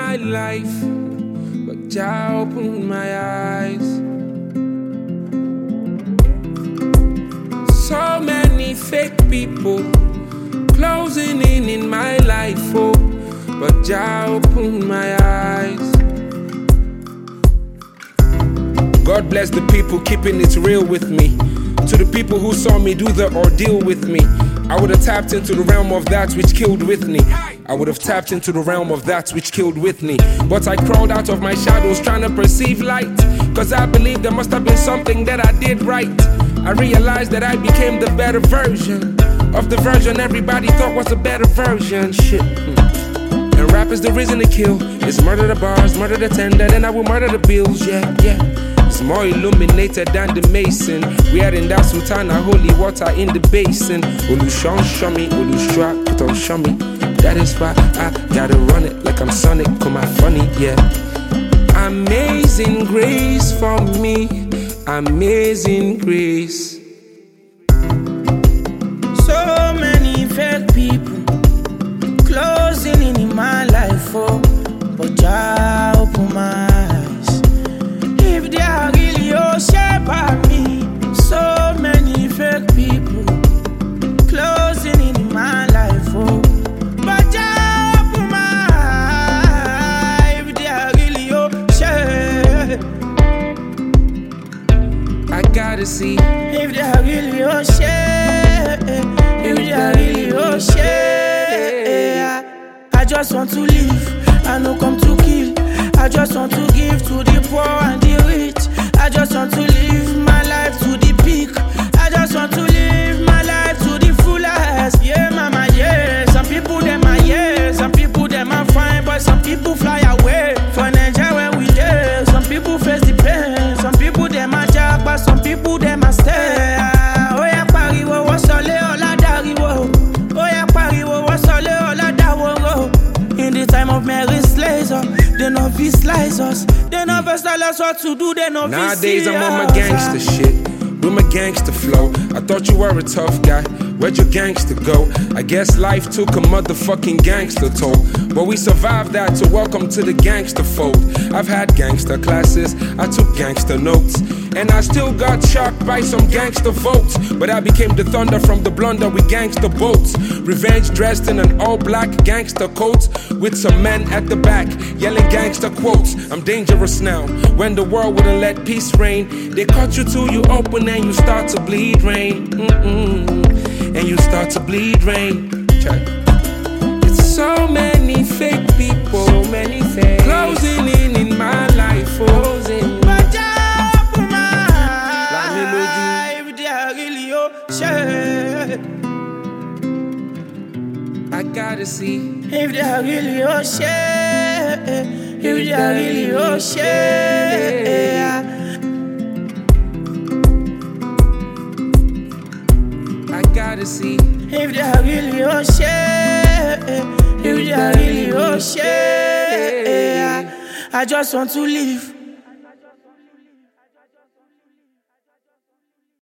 my life, but Jah opened my eyes. So many fake people closing in my life, oh, but Jah opened my eyes. God bless the people keeping it real with me. To the people who saw me do the ordeal with me, I would have tapped into the realm of that which killed Whitney. I would have tapped into the realm of that which killed Whitney. But I crawled out of my shadows trying to perceive light, cause I believed there must have been something that I did right. I realized that I became the better version of the version everybody thought was a better version. Shit. And rap is the reason to kill. It's murder the bars, murder the tender, then I will murder the bills, yeah, yeah. It's more illuminated than the mason. We are in that sultana, holy water in the basin. Olushon Shami, Olushua, put on Shami. That is why I gotta run it like I'm Sonic, come out funny, yeah. Amazing grace for me, amazing grace. So many fake people closing in my life, oh, but Jah open my eyes. If they are really your shepherd me, so many fake people closing in my life, oh, but Jah open my eyes. If they are really your shepherd, I gotta see. If they are really your shepherd, if they are really your shepherd, I just want to live, I no come to kill. I just want to give to the poor and the rich. I just want to live my life to the peak. I just want to live my life to the fullest. Yeah, mama, yeah. Some people them are yeah, some people them are fine, but some people fly away for Nigeria when we there. Some people face the pain, some people them are jack, but some people them are stay. Oh yeah, pariwo, what's all la dariwo. Oh yeah, pariwo, what's all la dawo. In the time of Mary's laser, they no be slice us. They never tell us what to do, they no be nowadays I'm on my gangster shit, with my gangster flow. I thought you were a tough guy, where'd your gangster go? I guess life took a motherfucking gangster toll, but we survived that, so welcome to the gangster fold. I've had gangster classes, I took gangster notes, and I still got shocked by some gangster votes. But I became the thunder from the blunder with gangster boats. Revenge dressed in an all-black gangster coat, with some men at the back yelling gangster quotes. I'm dangerous now, when the world wouldn't let peace reign. They cut you till you open and you start to bleed rain. And you start to bleed rain. It's so many fake people, so many fake closing in my life, closing. But Jah open my eyes. If they are really your shepherd, I gotta see. if they are really your shepherd, if they are really your shepherd, I gotta see. if they are really your shepherd, if they are really your shepherd, I just want to live,